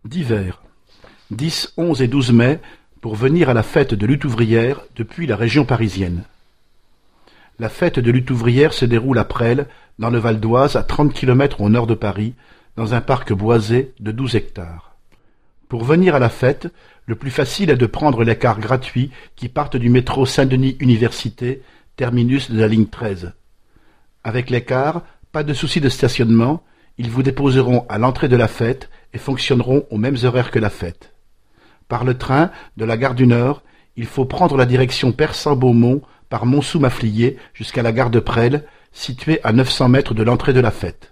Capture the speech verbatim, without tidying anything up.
Divers. dix, onze et douze mai pour venir à la fête de lutte ouvrière depuis la région parisienne. La fête de lutte ouvrière se déroule à Presles, dans le Val d'Oise, à trente kilomètres au nord de Paris, dans un parc boisé de douze hectares. Pour venir à la fête, le plus facile est de prendre les cars gratuits qui partent du métro Saint-Denis Université, terminus de la ligne treize. Avec les cars, pas de souci de stationnement, ils vous déposeront à l'entrée de la fête et fonctionneront aux mêmes horaires que la fête. Par le train, de la gare du Nord, il faut prendre la direction Persan-Beaumont par Montsou-Maffliers jusqu'à la gare de Presles, située à neuf cents mètres de l'entrée de la fête.